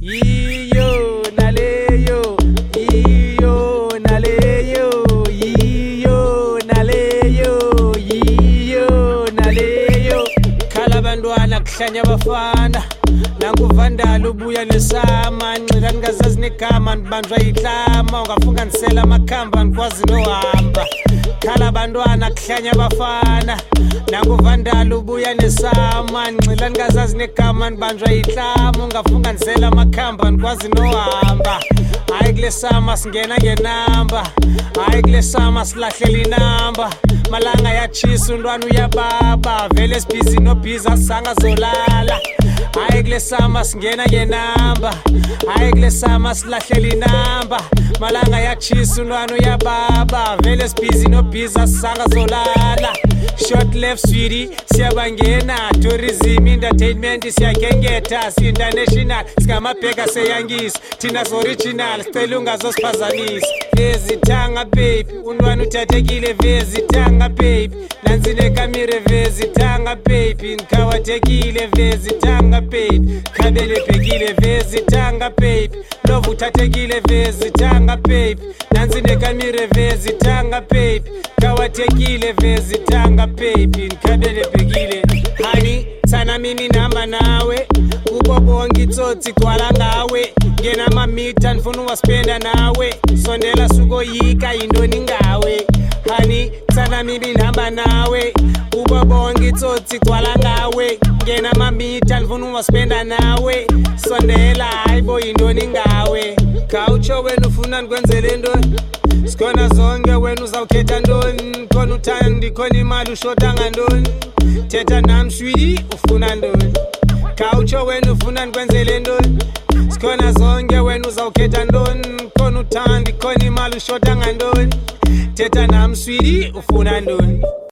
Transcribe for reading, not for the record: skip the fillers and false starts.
Iyo naleyo, iyo naleyo, iyo naleyo, iyo naleyo. Khala bantwana kuhlanya bafana nanguvandala ubuya nesama ncila ningazazi negama nibanjwa yihlama ungafunganisela amakhamba nikwazi nohamba. Khala bantwana kuhlanya bafana nanguvandala ubuya nesama ncila ningazazi negama nibanjwa yihlama ungafunganisela amakhamba nikwazi nohamba. Hayi kule sama singena ngenamba, hayi kule sama silahlela inamba. Malanga yachisa untwana uyababa vele sibhizi nobhizi asanga zolala. Hayi kule sama singena ngenamba, hayi kule sama silahlela inamba. Malanga yachisa untwana uyababa vele sibhizi nobhizi asanga zolala. Short left sweetie siyabangena, tourism entertainment siyagengeta, si-international sikamabheka seyangisa, thina original sicela ungazosiphazamisa. Vezithanga baby untwana uthathekile, vezithanga baby nansi nekamire, vezithanga baby nikhawathekile, vezithanga baby khabele bhekile, vezithanga baby love uthathekile, vezithanga baby nansi nekamire, vezithanga baby khawathekile, vezithanga baby nikhabele bhekile. Honey thana mini nihamba nawe kubo bonke itsotsi gwala ngawe, ngena amamitha ndifuna uwaspenda nawe, sondela sukoyika yintoni ngawe. Honey thana mini nihamba nawe kubo bonke itsotsi gwala ngawe, ngena amamitha ndifuna uwaspenda nawe, sondela hayibo yintoni ngawe. Khawutsho wena ufuna ndikwenzele ntoni, sikhona zonke wena uzawukhetha ntoni, khona uthandi khona imali ushota ngantoni, thetha nami sweetie ufuna ntoni. Khawutsho wena ufuna ndikwenzele ntoni, sikhona zonke wena uzawukhetha ntoni, khona uthandi khona imali ushota ngantoni, thetha nami sweetie ufuna ntoni.